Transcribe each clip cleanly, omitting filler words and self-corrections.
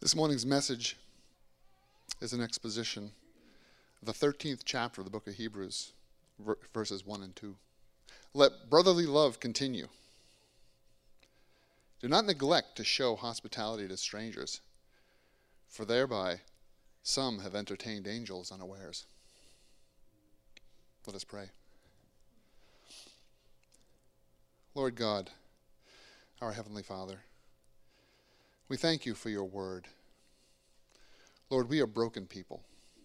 This morning's message is an exposition of the 13th chapter of the book of Hebrews, verses 1 and 2. Let brotherly love continue. Do not neglect to show hospitality to strangers, for thereby some have entertained angels unawares. Let us pray. Lord God, our Heavenly Father, we thank you for your word. Lord, we are broken people.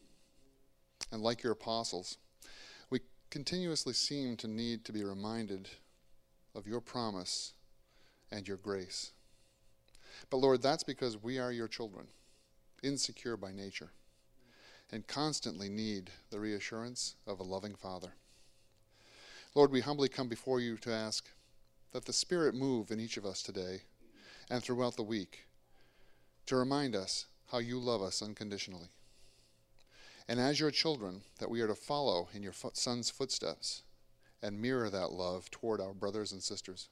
And like your apostles, we continuously seem to need to be reminded of your promise and your grace. But Lord, that's because we are your children, insecure by nature, and constantly need the reassurance of a loving Father. Lord, we humbly come before you to ask that the Spirit move in each of us today and throughout the week to remind us how you love us unconditionally. And as your children, that we are to follow in your Son's footsteps and mirror that love toward our brothers and sisters.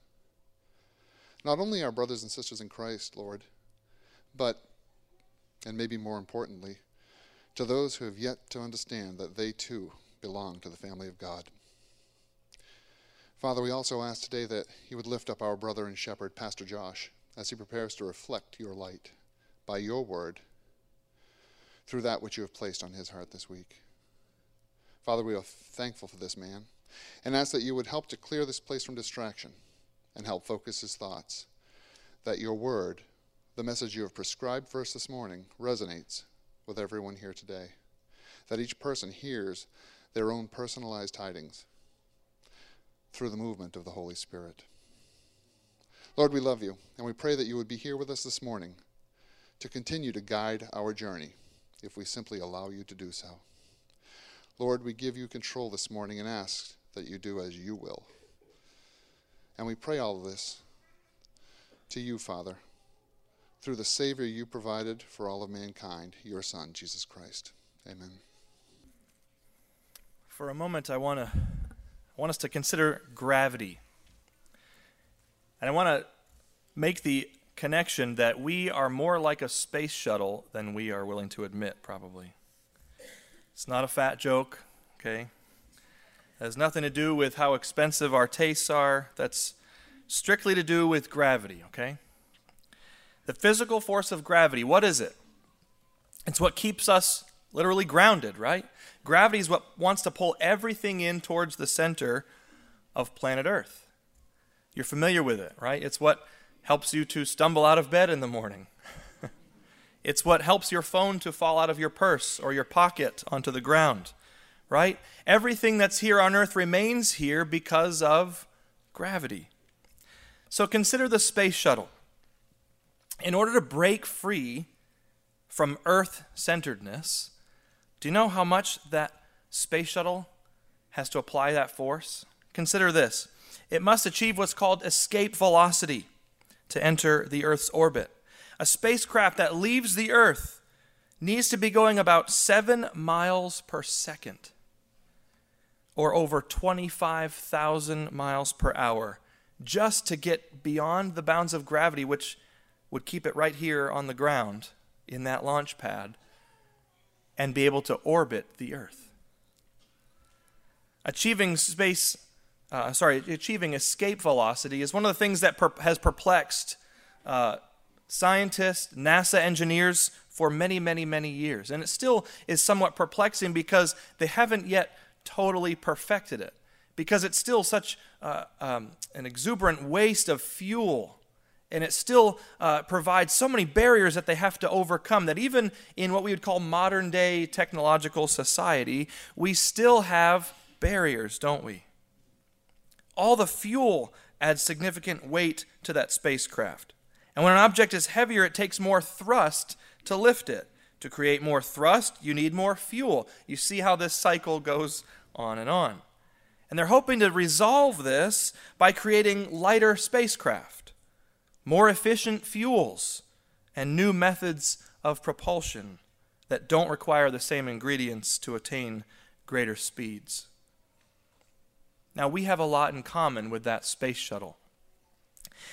Not only our brothers and sisters in Christ, Lord, but, and maybe more importantly, to those who have yet to understand that they too belong to the family of God. Father, we also ask today that you would lift up our brother and shepherd, Pastor Josh, as he prepares to reflect your light by your word through that which you have placed on his heart this week. Father, we are thankful for this man and ask that you would help to clear this place from distraction and help focus his thoughts, that your word, the message you have prescribed for us this morning, resonates with everyone here today, that each person hears their own personalized tidings through the movement of the Holy Spirit. Lord, we love you, and we pray that you would be here with us this morning to continue to guide our journey if we simply allow you to do so. Lord, we give you control this morning and ask that you do as you will. And we pray all of this to you, Father, through the Savior you provided for all of mankind, your Son, Jesus Christ. Amen. For a moment, I want us to consider gravity. And I want to make the connection that we are more like a space shuttle than we are willing to admit, probably. It's not a fat joke, okay? It has nothing to do with how expensive our tastes are. That's strictly to do with gravity, okay? The physical force of gravity, what is it? It's what keeps us literally grounded, right? Gravity is what wants to pull everything in towards the center of planet Earth. You're familiar with it, right? It's what helps you to stumble out of bed in the morning. It's what helps your phone to fall out of your purse or your pocket onto the ground, right? Everything that's here on Earth remains here because of gravity. So consider the space shuttle. In order to break free from Earth-centeredness, do you know how much that space shuttle has to apply that force? Consider this. It must achieve what's called escape velocity to enter the Earth's orbit. A spacecraft that leaves the Earth needs to be going about 7 miles per second, or over 25,000 miles per hour, just to get beyond the bounds of gravity, which would keep it right here on the ground in that launch pad, and be able to orbit the Earth. Achieving escape velocity is one of the things that has perplexed scientists, NASA engineers for many, many, many years. And it still is somewhat perplexing because they haven't yet totally perfected it, because it's still such an exuberant waste of fuel. And it still provides so many barriers that they have to overcome, that even in what we would call modern-day technological society, we still have barriers, don't we? All the fuel adds significant weight to that spacecraft. And when an object is heavier, it takes more thrust to lift it. To create more thrust, you need more fuel. You see how this cycle goes on and on. And they're hoping to resolve this by creating lighter spacecraft, more efficient fuels, and new methods of propulsion that don't require the same ingredients to attain greater speeds. Now, we have a lot in common with that space shuttle.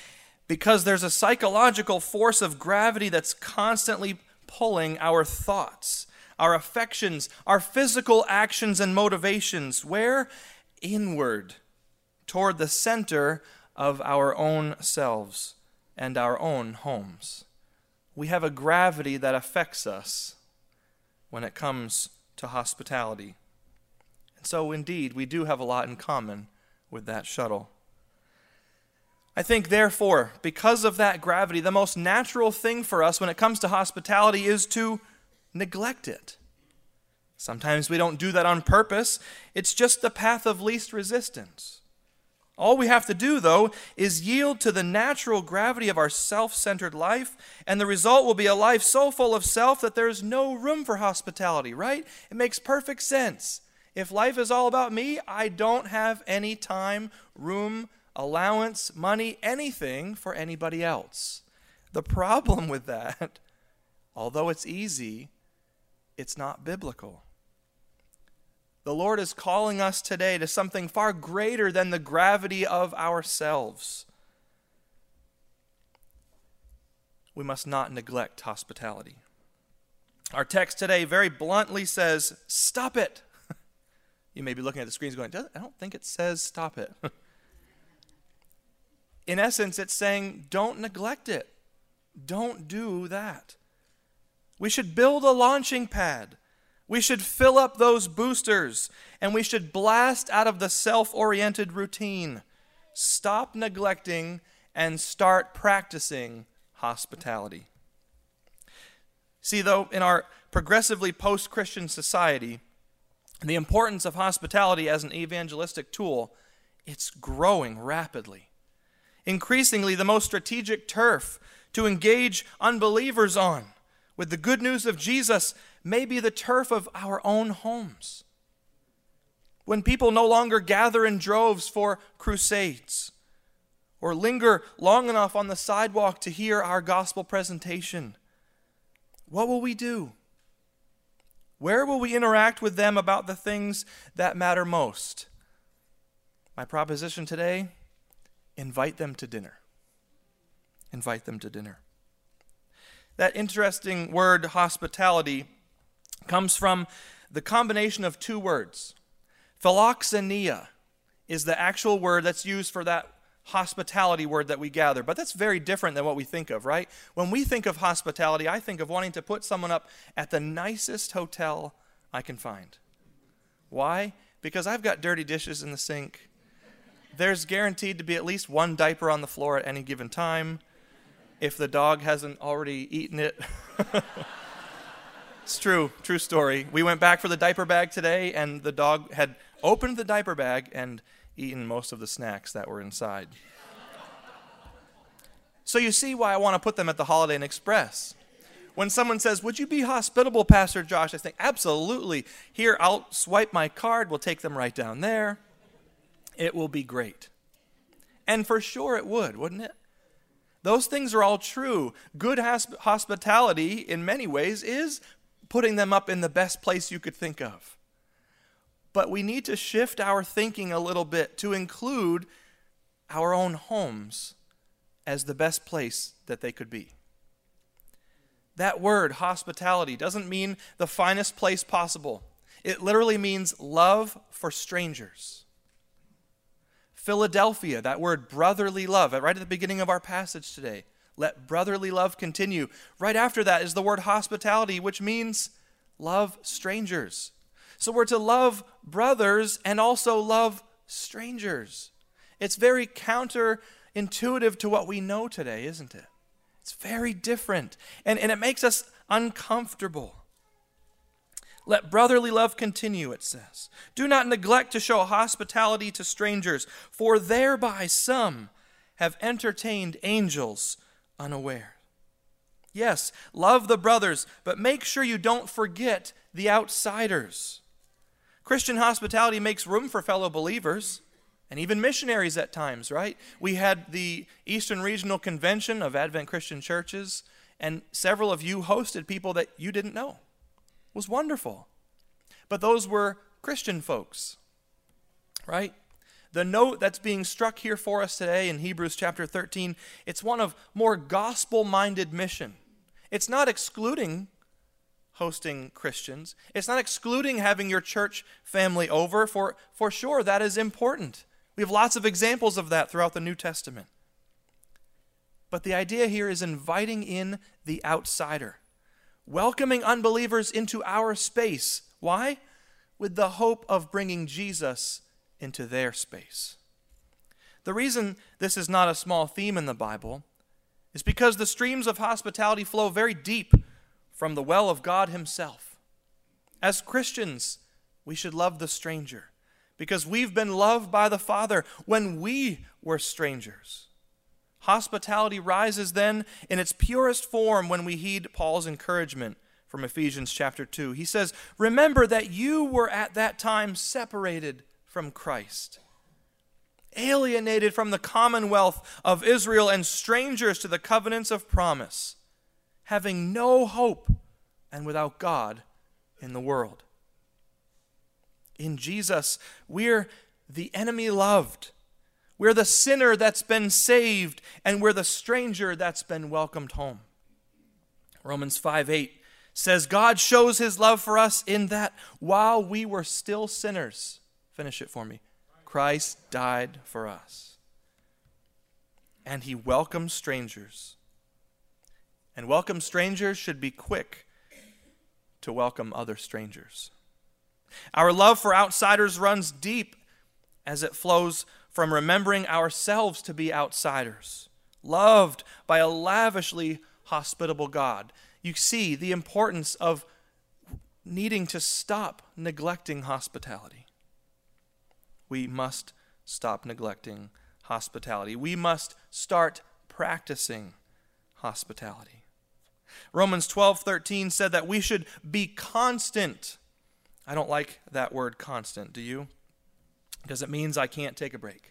because there's a psychological force of gravity that's constantly pulling our thoughts, our affections, our physical actions and motivations. Where? Inward, toward the center of our own selves and our own homes. We have a gravity that affects us when it comes to hospitality. And so, indeed, we do have a lot in common with that shuttle. I think, therefore, because of that gravity, the most natural thing for us when it comes to hospitality is to neglect it. Sometimes we don't do that on purpose. It's just the path of least resistance. All we have to do, though, is yield to the natural gravity of our self-centered life, and the result will be a life so full of self that there is no room for hospitality, right? It makes perfect sense. If life is all about me, I don't have any time, room, allowance, money, anything for anybody else. The problem with that, although it's easy, it's not biblical. The Lord is calling us today to something far greater than the gravity of ourselves. We must not neglect hospitality. Our text today very bluntly says, stop it. You may be looking at the screens going, I don't think it says stop it. In essence, it's saying, don't neglect it. Don't do that. We should build a launching pad. We should fill up those boosters, and we should blast out of the self-oriented routine. Stop neglecting and start practicing hospitality. See, though, in our progressively post-Christian society, the importance of hospitality as an evangelistic tool, it's growing rapidly. Increasingly, the most strategic turf to engage unbelievers on with the good news of Jesus may be the turf of our own homes. When people no longer gather in droves for crusades or linger long enough on the sidewalk to hear our gospel presentation, what will we do? Where will we interact with them about the things that matter most? My proposition today, invite them to dinner. Invite them to dinner. That interesting word, hospitality, comes from the combination of two words. Philoxenia is the actual word that's used for that hospitality word that we gather. But that's very different than what we think of, right? When we think of hospitality, I think of wanting to put someone up at the nicest hotel I can find. Why? Because I've got dirty dishes in the sink. There's guaranteed to be at least one diaper on the floor at any given time, if the dog hasn't already eaten it. It's true story. We went back for the diaper bag today, and the dog had opened the diaper bag and eaten most of the snacks that were inside. So you see why I want to put them at the Holiday Inn Express. When someone says, would you be hospitable, Pastor Josh? I think, absolutely. Here, I'll swipe my card. We'll take them right down there. It will be great. And for sure it would, wouldn't it? Those things are all true. Good hospitality, in many ways, is putting them up in the best place you could think of. But we need to shift our thinking a little bit to include our own homes as the best place that they could be. That word, hospitality, doesn't mean the finest place possible. It literally means love for strangers. Philadelphia, that word brotherly love, right at the beginning of our passage today. Let brotherly love continue. Right after that is the word hospitality, which means love strangers. So we're to love brothers and also love strangers. It's very counterintuitive to what we know today, isn't it? It's very different, and it makes us uncomfortable. Let brotherly love continue, it says. Do not neglect to show hospitality to strangers, for thereby some have entertained angels unaware. Yes, love the brothers, but make sure you don't forget the outsiders. Christian hospitality makes room for fellow believers and even missionaries at times, right? We had the Eastern Regional Convention of Advent Christian Churches, and several of you hosted people that you didn't know. It was wonderful. But those were Christian folks, right? The note that's being struck here for us today in Hebrews chapter 13, it's one of more gospel-minded mission. It's not excluding hosting Christians. It's not excluding having your church family over. For sure, that is important. We have lots of examples of that throughout the New Testament. But the idea here is inviting in the outsider, welcoming unbelievers into our space. Why? With the hope of bringing Jesus into their space. The reason this is not a small theme in the Bible is because the streams of hospitality flow very deep from the well of God himself. As Christians, we should love the stranger because we've been loved by the Father when we were strangers. Hospitality rises then in its purest form when we heed Paul's encouragement from Ephesians chapter 2. He says, "Remember that you were at that time separated from Christ, alienated from the commonwealth of Israel and strangers to the covenants of promise, having no hope and without God in the world." In Jesus, we're the enemy loved. We're the sinner that's been saved, and we're the stranger that's been welcomed home. Romans 5:8 says, God shows his love for us in that while we were still sinners, finish it for me, Christ died for us. And he welcomes strangers. And welcome strangers should be quick to welcome other strangers. Our love for outsiders runs deep as it flows from remembering ourselves to be outsiders, loved by a lavishly hospitable God. You see the importance of needing to stop neglecting hospitality. We must stop neglecting hospitality. We must start practicing hospitality. Romans 12:13 said that we should be constant. I don't like that word constant, do you? Because it means I can't take a break.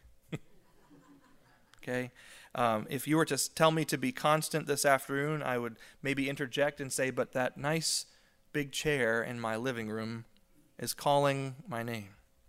Okay? If you were to tell me to be constant this afternoon, I would maybe interject and say, but that nice big chair in my living room is calling my name.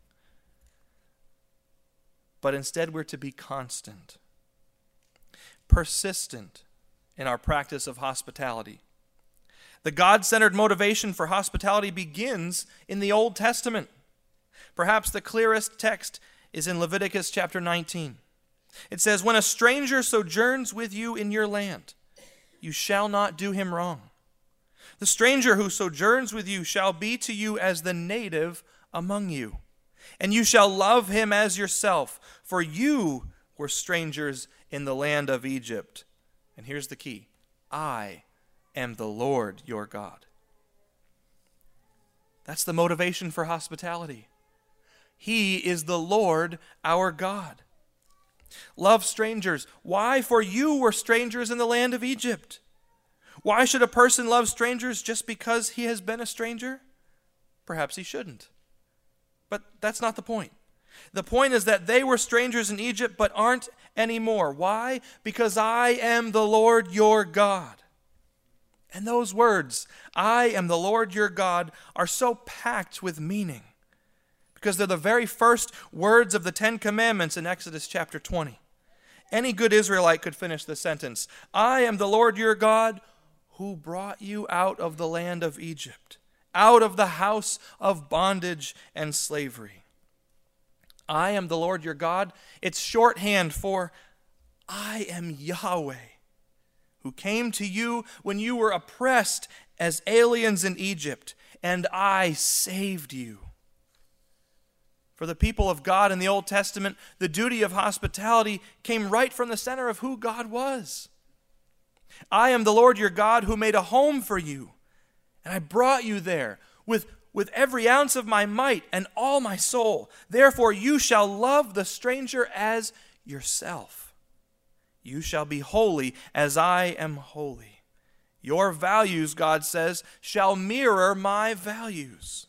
But instead, we're to be constant, persistent in our practice of hospitality. The God-centered motivation for hospitality begins in the Old Testament. Perhaps the clearest text is in Leviticus chapter 19. It says, "When a stranger sojourns with you in your land, you shall not do him wrong. The stranger who sojourns with you shall be to you as the native among you, and you shall love him as yourself, for you were strangers in the land of Egypt." And here's the key: I am the Lord your God. That's the motivation for hospitality. He is the Lord our God. Love strangers. Why? For you were strangers in the land of Egypt. Why should a person love strangers just because he has been a stranger? Perhaps he shouldn't. But that's not the point. The point is that they were strangers in Egypt but aren't anymore. Why? Because I am the Lord your God. And those words, I am the Lord your God, are so packed with meaning because they're the very first words of the Ten Commandments in Exodus chapter 20. Any good Israelite could finish the sentence, I am the Lord your God who brought you out of the land of Egypt, out of the house of bondage and slavery. I am the Lord your God. It's shorthand for I am Yahweh, who came to you when you were oppressed as aliens in Egypt, and I saved you. For the people of God in the Old Testament, the duty of hospitality came right from the center of who God was. I am the Lord your God who made a home for you, and I brought you there with every ounce of my might and all my soul. Therefore you shall love the stranger as yourself. You shall be holy as I am holy. Your values, God says, shall mirror my values.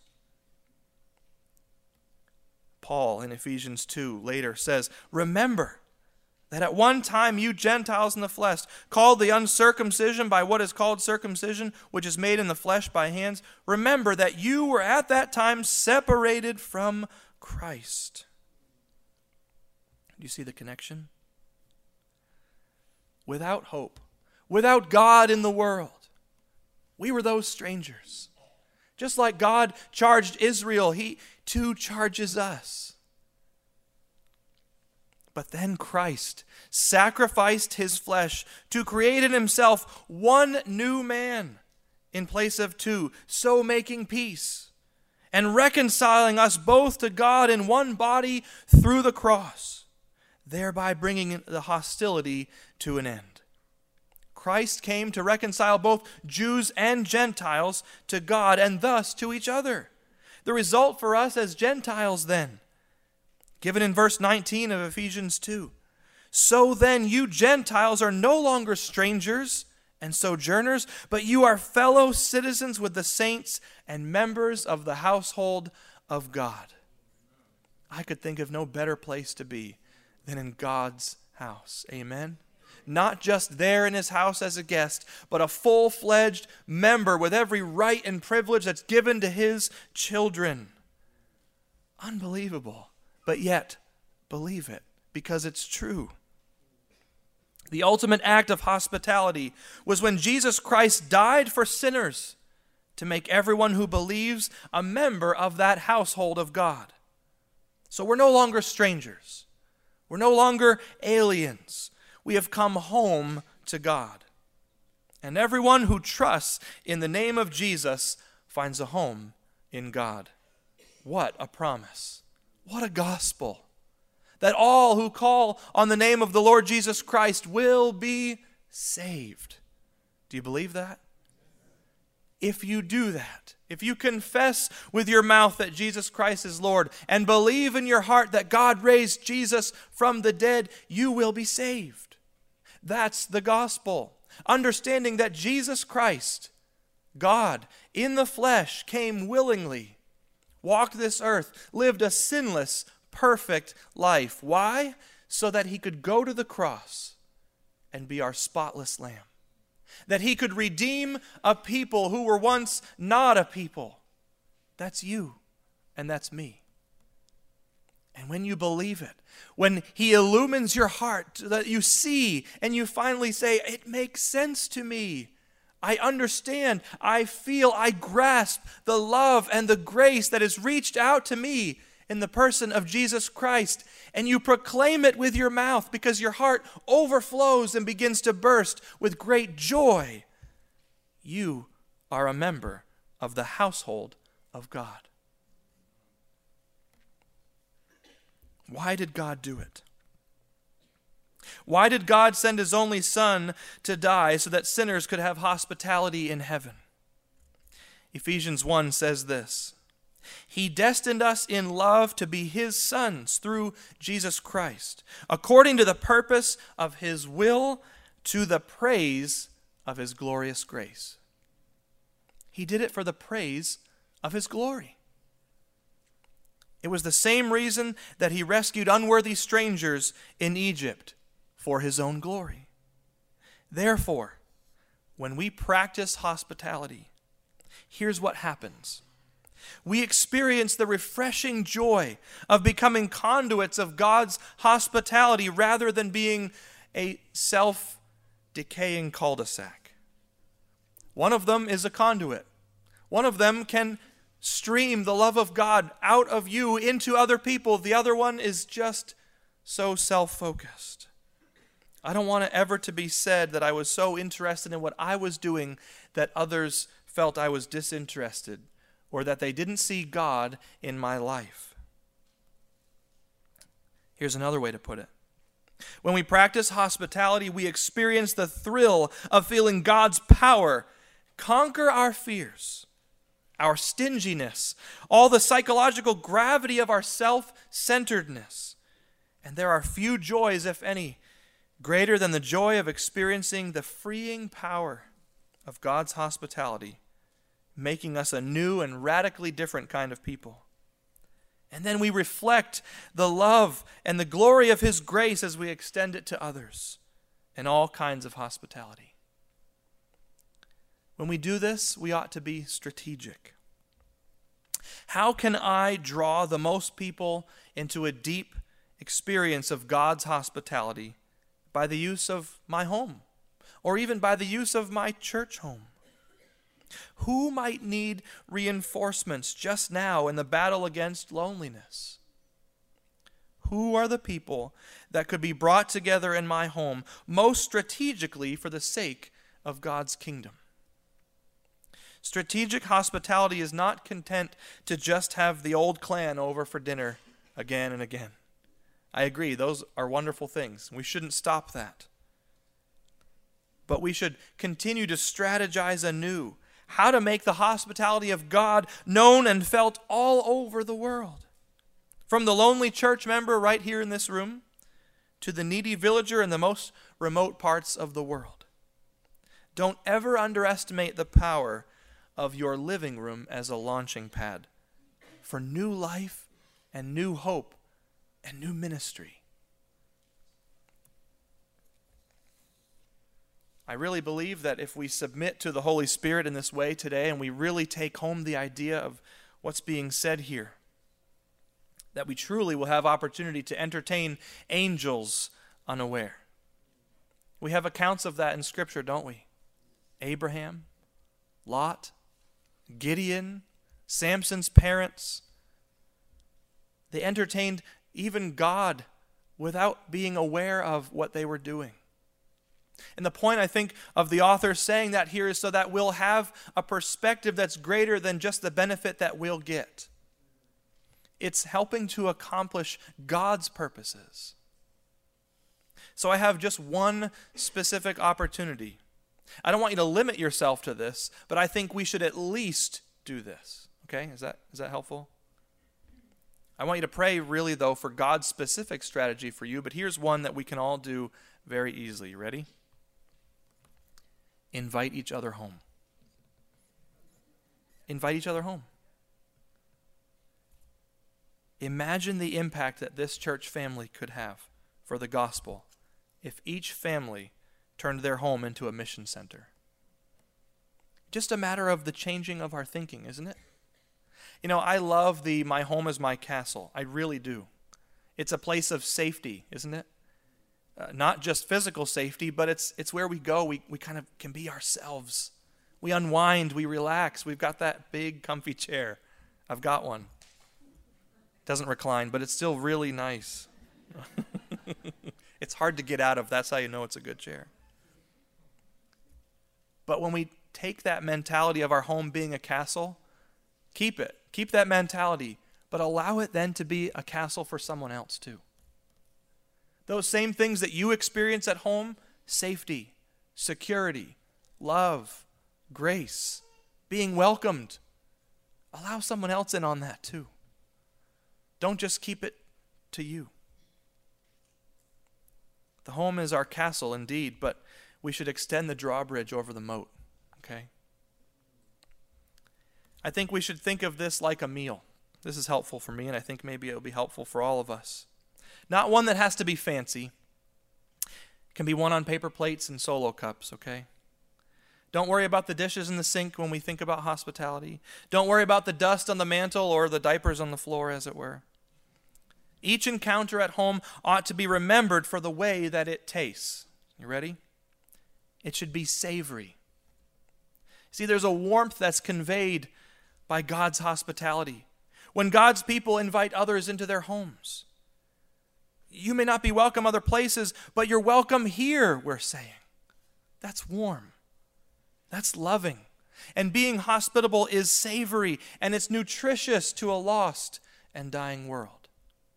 Paul in Ephesians 2 later says, remember that at one time you Gentiles in the flesh, called the uncircumcision by what is called circumcision, which is made in the flesh by hands, remember that you were at that time separated from Christ. Do you see the connection? Without hope, without God in the world, we were those strangers. Just like God charged Israel, He too charges us. But then Christ sacrificed His flesh to create in Himself one new man in place of two, so making peace and reconciling us both to God in one body through the cross, thereby bringing the hostility to an end. Christ came to reconcile both Jews and Gentiles to God and thus to each other. The result for us as Gentiles then, given in verse 19 of Ephesians 2. So then you Gentiles are no longer strangers and sojourners, but you are fellow citizens with the saints and members of the household of God. I could think of no better place to be than in God's house. Amen? Not just there in His house as a guest, but a full-fledged member with every right and privilege that's given to His children. Unbelievable. But yet, believe it, because it's true. The ultimate act of hospitality was when Jesus Christ died for sinners to make everyone who believes a member of that household of God. So we're no longer strangers. We're no longer aliens. We have come home to God. And everyone who trusts in the name of Jesus finds a home in God. What a promise. What a gospel. That all who call on the name of the Lord Jesus Christ will be saved. Do you believe that? If you do that, if you confess with your mouth that Jesus Christ is Lord and believe in your heart that God raised Jesus from the dead, you will be saved. That's the gospel. Understanding that Jesus Christ, God in the flesh, came willingly, walked this earth, lived a sinless, perfect life. Why? So that He could go to the cross and be our spotless lamb. That He could redeem a people who were once not a people. That's you and that's me. And when you believe it, when He illumines your heart so that you see and you finally say, it makes sense to me. I understand, I feel, I grasp the love and the grace that has reached out to me in the person of Jesus Christ. And you proclaim it with your mouth because your heart overflows and begins to burst with great joy. You are a member of the household of God. Why did God do it? Why did God send His only Son to die so that sinners could have hospitality in heaven? Ephesians 1 says this, He destined us in love to be His sons through Jesus Christ, according to the purpose of His will, to the praise of His glorious grace. He did it for the praise of His glory. It was the same reason that He rescued unworthy strangers in Egypt, for His own glory. Therefore, when we practice hospitality, here's what happens. We experience the refreshing joy of becoming conduits of God's hospitality rather than being a self-decaying cul-de-sac. One of them is a conduit. One of them can stream the love of God out of you into other people. The other one is just so self-focused. I don't want it ever to be said that I was so interested in what I was doing that others felt I was disinterested or that they didn't see God in my life. Here's another way to put it. When we practice hospitality, we experience the thrill of feeling God's power conquer our fears, our stinginess, all the psychological gravity of our self-centeredness. And there are few joys, if any, greater than the joy of experiencing the freeing power of God's hospitality, making us a new and radically different kind of people. And then we reflect the love and the glory of His grace as we extend it to others in all kinds of hospitality. When we do this, we ought to be strategic. How can I draw the most people into a deep experience of God's hospitality by the use of my home, or even by the use of my church home? Who might need reinforcements just now in the battle against loneliness? Who are the people that could be brought together in my home most strategically for the sake of God's kingdom? Strategic hospitality is not content to just have the old clan over for dinner again and again. I agree, those are wonderful things. We shouldn't stop that. But we should continue to strategize anew how to make the hospitality of God known and felt all over the world. From the lonely church member right here in this room to the needy villager in the most remote parts of the world. Don't ever underestimate the power of your living room as a launching pad for new life and new hope and new ministry. I really believe that if we submit to the Holy Spirit in this way today and we really take home the idea of what's being said here, that we truly will have opportunity to entertain angels unaware. We have accounts of that in Scripture, don't we? Abraham, Lot, Gideon, Samson's parents. They entertained even God without being aware of what they were doing. And the point, I think, of the author saying that here is so that we'll have a perspective that's greater than just the benefit that we'll get. It's helping to accomplish God's purposes. So I have just one specific opportunity. I don't want you to limit yourself to this, but I think we should at least do this. Okay? Is that helpful? I want you to pray really, though, for God's specific strategy for you, but here's one that we can all do very easily. You ready? Invite each other home. Invite each other home. Imagine the impact that this church family could have for the gospel if each family turned their home into a mission center. Just a matter of the changing of our thinking, isn't it? You know, I love the my home is my castle. I really do. It's a place of safety, isn't it? Not just physical safety, but it's where we go. We kind of can be ourselves. We unwind, we relax. We've got that big comfy chair. I've got one. Doesn't recline, but it's still really nice. It's hard to get out of. That's how you know it's a good chair. But when we take that mentality of our home being a castle, keep it. Keep that mentality, but allow it then to be a castle for someone else too. Those same things that you experience at home, safety, security, love, grace, being welcomed, allow someone else in on that too. Don't just keep it to you. The home is our castle indeed, but we should extend the drawbridge over the moat, okay? I think we should think of this like a meal. This is helpful for me, and I think maybe it'll be helpful for all of us. Not one that has to be fancy. It can be one on paper plates and solo cups, okay? Don't worry about the dishes in the sink when we think about hospitality. Don't worry about the dust on the mantle or the diapers on the floor, as it were. Each encounter at home ought to be remembered for the way that it tastes. You ready? It should be savory. See, there's a warmth that's conveyed by God's hospitality when God's people invite others into their homes. You may not be welcome other places, but you're welcome here, we're saying. That's warm. That's loving. And being hospitable is savory, and it's nutritious to a lost and dying world.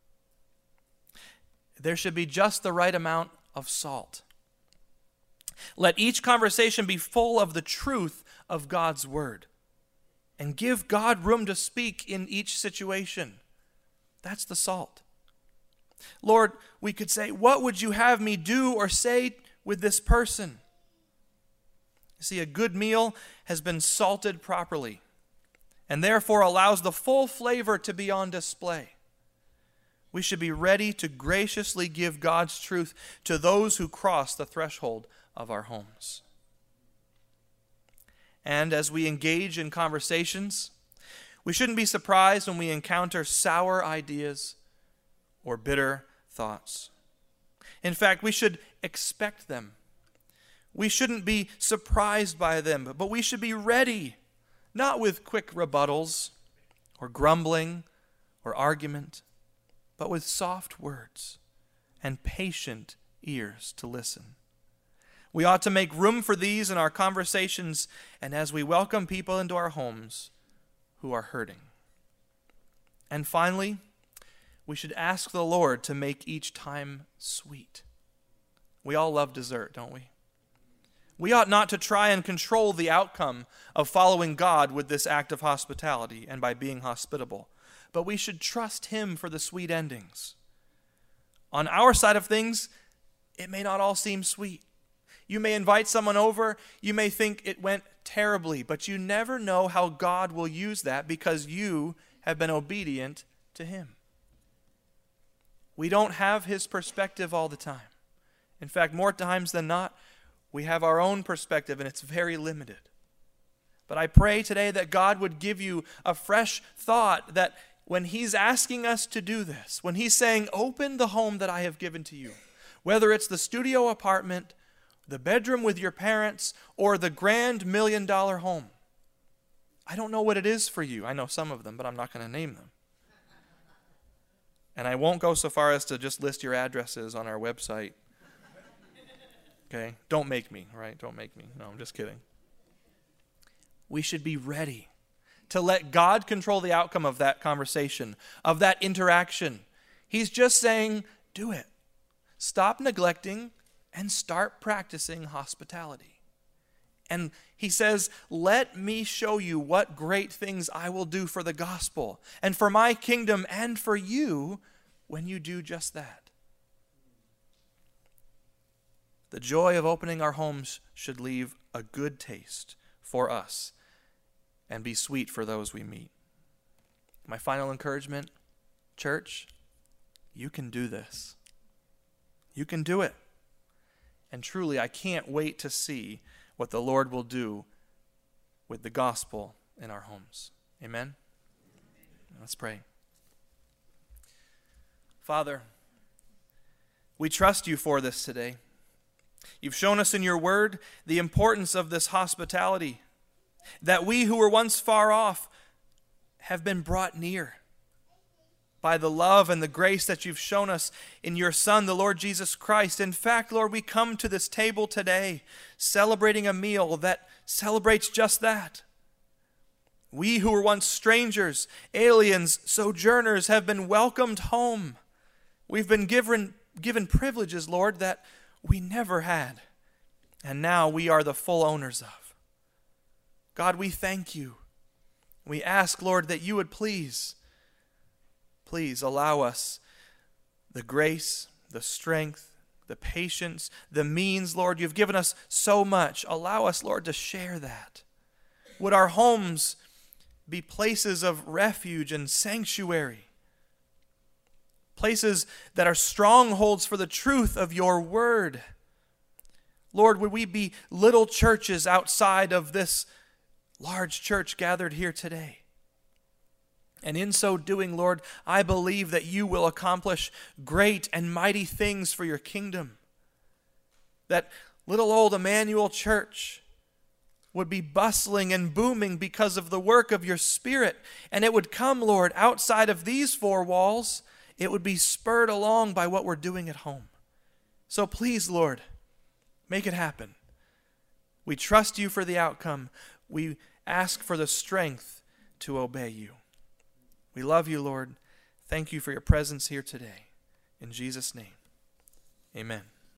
There should be just the right amount of salt. Let each conversation be full of the truth of God's word, and give God room to speak in each situation. That's the salt. Lord, we could say, what would you have me do or say with this person? You see, a good meal has been salted properly and therefore allows the full flavor to be on display. We should be ready to graciously give God's truth to those who cross the threshold of our homes. And as we engage in conversations, we shouldn't be surprised when we encounter sour ideas or bitter thoughts. In fact, we should expect them. We shouldn't be surprised by them, but we should be ready, not with quick rebuttals or grumbling or argument, but with soft words and patient ears to listen. We ought to make room for these in our conversations and as we welcome people into our homes who are hurting. And finally, we should ask the Lord to make each time sweet. We all love dessert, don't we? We ought not to try and control the outcome of following God with this act of hospitality and by being hospitable, but we should trust Him for the sweet endings. On our side of things, it may not all seem sweet. You may invite someone over, you may think it went terribly, but you never know how God will use that because you have been obedient to Him. We don't have His perspective all the time. In fact, more times than not, we have our own perspective and it's very limited. But I pray today that God would give you a fresh thought that when He's asking us to do this, when He's saying, open the home that I have given to you, whether it's the studio apartment, the bedroom with your parents, or the grand $1 million home. I don't know what it is for you. I know some of them, but I'm not going to name them. And I won't go so far as to just list your addresses on our website. Okay? Don't make me, right? Don't make me. No, I'm just kidding. We should be ready to let God control the outcome of that conversation, of that interaction. He's just saying, do it. Stop neglecting and start practicing hospitality. And He says, let me show you what great things I will do for the gospel and for my kingdom and for you when you do just that. The joy of opening our homes should leave a good taste for us and be sweet for those we meet. My final encouragement, church, you can do this. You can do it. And truly, I can't wait to see what the Lord will do with the gospel in our homes. Amen? Let's pray. Father, we trust You for this today. You've shown us in Your word the importance of this hospitality, that we who were once far off have been brought near by the love and the grace that You've shown us in Your Son, the Lord Jesus Christ. In fact, Lord, we come to this table today celebrating a meal that celebrates just that. We who were once strangers, aliens, sojourners have been welcomed home. We've been given privileges, Lord, that we never had, and now we are the full owners of. God, we thank You. We ask, Lord, that You would please allow us the grace, the strength, the patience, the means, Lord. You've given us so much. Allow us, Lord, to share that. Would our homes be places of refuge and sanctuary, places that are strongholds for the truth of Your word. Lord, would we be little churches outside of this large church gathered here today? And in so doing, Lord, I believe that You will accomplish great and mighty things for Your kingdom. That little old Emmanuel Church would be bustling and booming because of the work of Your Spirit. And it would come, Lord, outside of these four walls. It would be spurred along by what we're doing at home. So please, Lord, make it happen. We trust You for the outcome. We ask for the strength to obey You. We love You, Lord. Thank You for Your presence here today. In Jesus' name, amen.